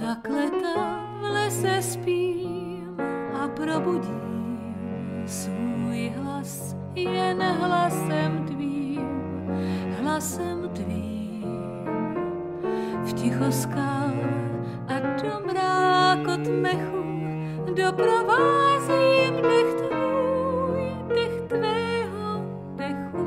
Zakleta v lese spím a probudím svůj hlas jen hlasem tvým. V ticho skal a do mrákot mechu doprovázím dech tvůj, dech tvého dechu.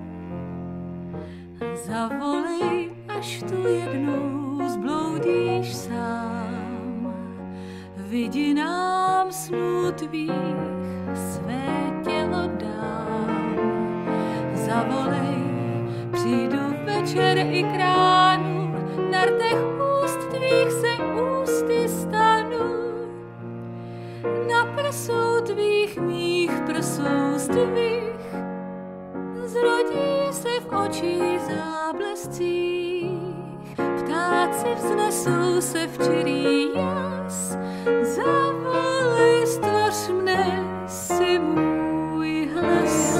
Zavolej, až tu jednou zbloudíš sám, vidinám snů tvých své tělo dám. Zavolej, přijdu večer i k ránu, na rtech úst tvých se ústy stanu. Na prsou tvých mých prsou z tvých zrodí se v očích záblescích. Ptáci vznesou se v čirý jas, zavolej, stvoř mne, si můj hlas.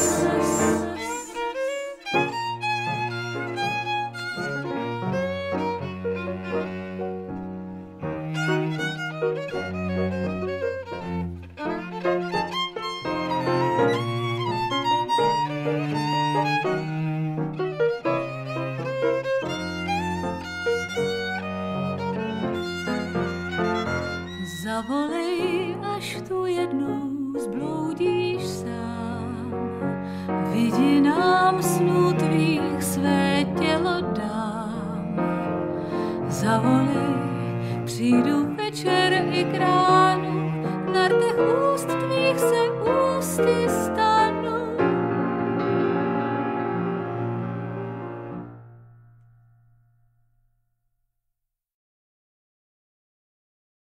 Zavolej, až tu jednou zbloudíš sám, vidinám snů tvých své tělo dám. Zavolej, přijdu večer i k ránu,